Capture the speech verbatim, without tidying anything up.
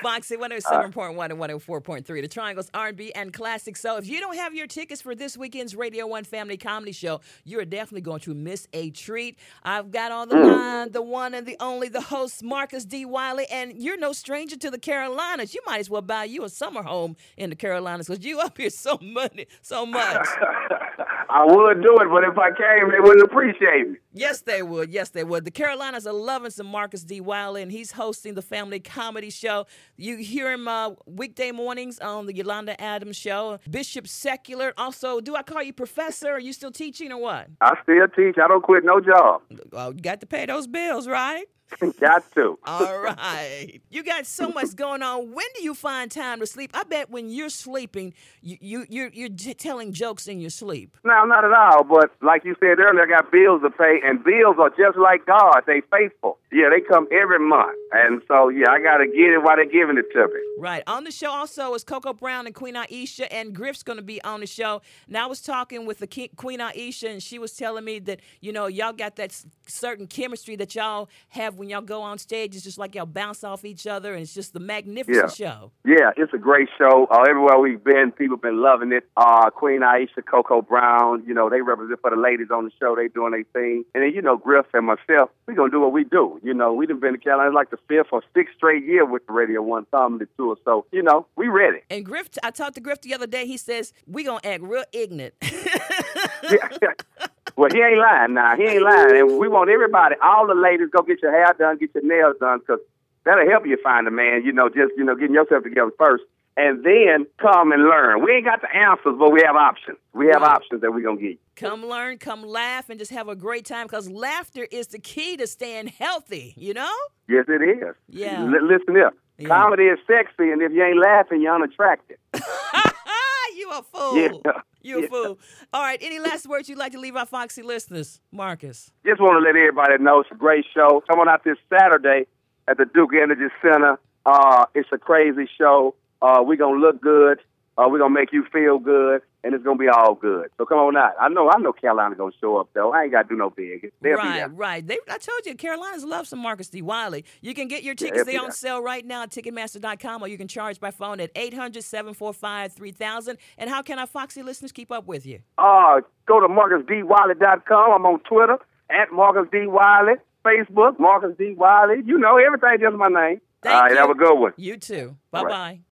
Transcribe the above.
Foxy one oh seven point one and one oh four point three, the Triangle's R and B and Classic. So if you don't have your tickets for this weekend's Radio One Family Comedy Show, you're definitely going to miss a treat. I've got on the Mm. line the one and the only, the host, Marcus D. Wiley, and you're no stranger to the Carolinas. You might as well buy you a summer home in the Carolinas because you up here so money, so much. I would do it, but if I came, they wouldn't appreciate me. Yes, they would. Yes, they would. The Carolinas are loving some Marcus D. Wiley, and he's hosting the Family Comedy Show. You hear him uh, weekday mornings on the Yolanda Adams Show. Bishop Secular. Also, do I call you professor? Are you still teaching or what? I still teach. I don't quit no job. Well, you got to pay those bills, right? Got to. All right. You got so much going on. When do you find time to sleep? I bet when you're sleeping, you, you, you're, you're t- telling jokes in your sleep. No, not at all. But like you said earlier, I got bills to pay, and bills are just like God. They faithful. Yeah, they come every month. And so, yeah, I got to get it while they're giving it to me. Right. On the show also is Coco Brown and Queen Aisha, and Griff's going to be on the show. Now, I was talking with the Ke- Queen Aisha, and she was telling me that, you know, y'all got that s- certain chemistry that y'all have when y'all go on stage. It's just like y'all bounce off each other, and it's just the magnificent Yeah. show. Yeah, it's a great show. Uh, everywhere we've been, people have been loving it. Uh, Queen Aisha, Coco Brown, you know, they represent for the ladies on the show. They doing their thing. And then, you know, Griff and myself, we going to do what we do. You know, we done been to Carolina like the fifth or sixth straight year with the Radio One Comedy Tour. So, you know, we ready. And Griff, I talked to Griff the other day. He says, we going to act real ignorant. Yeah. Well, he ain't lying now. He ain't lying. And we want everybody, all the ladies, go get your hair done, get your nails done, because that'll help you find a man, you know, just, you know, getting yourself together first. And then come and learn. We ain't got the answers, but we have options. We have Right. options that we're going to get you. Come learn, come laugh, and just have a great time, because laughter is the key to staying healthy, you know? Yes, it is. Yeah. L- listen here. Yeah. Comedy is sexy, and if you ain't laughing, you're unattractive. You a fool. Yeah. You a Yeah. fool. All right, any last words you'd like to leave our Foxy listeners, Marcus? Just want to let everybody know it's a great show. Come on out this Saturday at the Duke Energy Center. Uh, it's a crazy show. Uh, we're going to look good. Uh, we're going to make you feel good, and it's going to be all good. So come on out. I know I know Carolina's going to show up, though. I ain't got to do no big. They'll be Right, there. right. They, I told you, Carolinas love some Marcus D. Wiley. You can get your tickets. they'll They're be on there. sale right now at Ticketmaster dot com, or you can charge by phone at eight hundred, seven four five, three thousand. And how can our Foxy listeners keep up with you? Uh, go to marcus d wiley dot com. I'm on Twitter, at Marcus D. Wiley. Facebook, Marcus D. Wiley. You know, everything just my name. Thank All right, you. have a good one. You too. All Bye-bye. right.